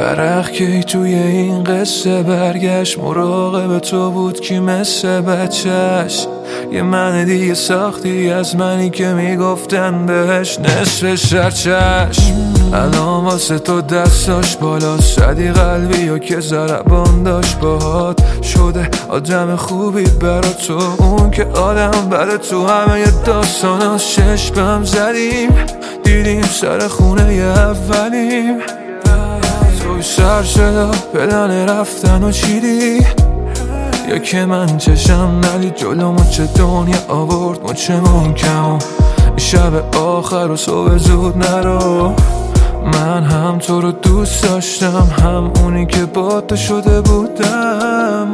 ورق کی توی این قصه برگشت، مراقب تو بود که مثل بچهش یه من دیگه ساختی از منی که میگفتن بهش نصف سرچشم. الان واسه تو دستاش بالا صدی قلبی یا که ضربان داشت باهات شده آدم خوبی برا تو، اون که آدم بده تو همه داستاناش. چشمم زدیم دیدیم سر خونه ی اولیم، توی سر شد پلن رفتن و چیدی یا که من چشم ندید جلومو چه دنیا آورد مچمون کم. شب آخر و صبح زود نرو، من هم تو رو دوست داشتم هم اونی که با تو شده بودم.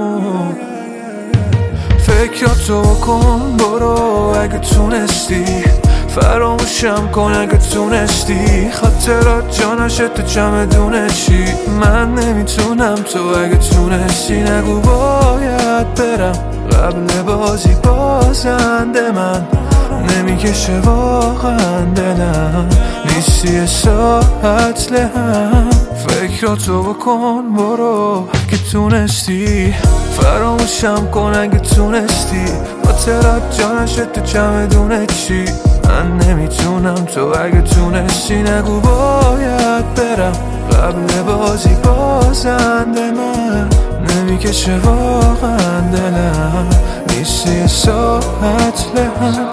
فکراتو کن برو اگه تونستی، فراموشم کن اگه تونستی. خاطرات جانشه تو چمدونه چی، من نمیتونم تو اگه تونستی. نگو باید برم قبل بازی بازنده من نمیکشه واقعا دلم، نیستی ساعت لهم. فکراتو بکن برو اگه تونستی، فراموشم کن اگه تونستی. خاطرات جانشه تو چمدونه چی، من نمیتونم تو اگه تونستی. نگو باید برم قبل بازی بازنده من نمیکشه واقعا دلم، نیستی ساعت لهم.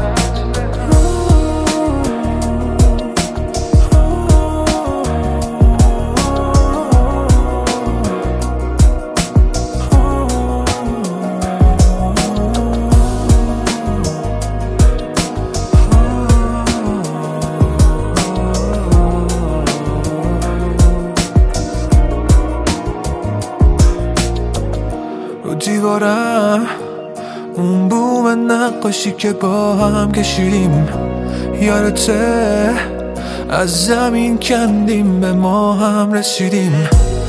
دیوارم اون بوم نقاشی که با هم کشیدیم، یادته از زمین کندیم به ما هم رسیدیم.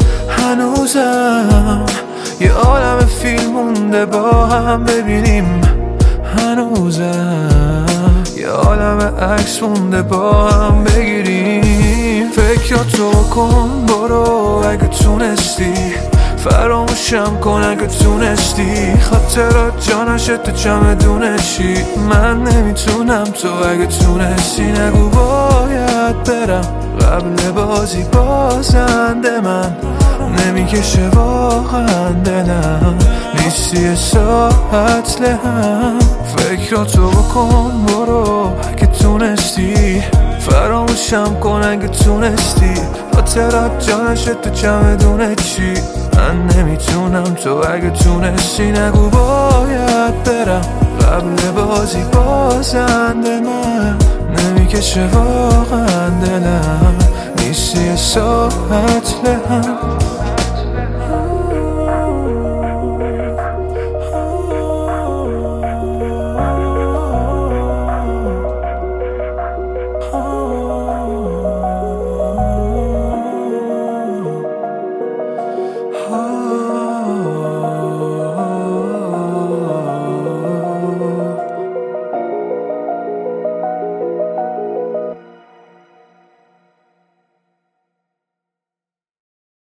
هنوزم یه عالم فیلم مونده با هم ببینیم، هنوزم یه عالم عکس مونده با هم بگیریم. فکراتو کن برو اگه تونستی، فراموشم کن اگه تونستی. خاطرات جانشه تو چمدونه چی، من نمیتونم تو اگه تونستی. نگو باید برم قبل بازی بازنده من نمیکشه واقعا دلم، نیستی ساعت لهم. فکراتو بکن برو اگه تونستی، فراموشم کن اگه تونستی. خاطرات جانشه تو چمدونه چی، من نمیتونم تو اگه تونستی. نگو باید برم قبل بازی بازنده من نمیکشه واقعا دلم، نیستی ساعت لهم.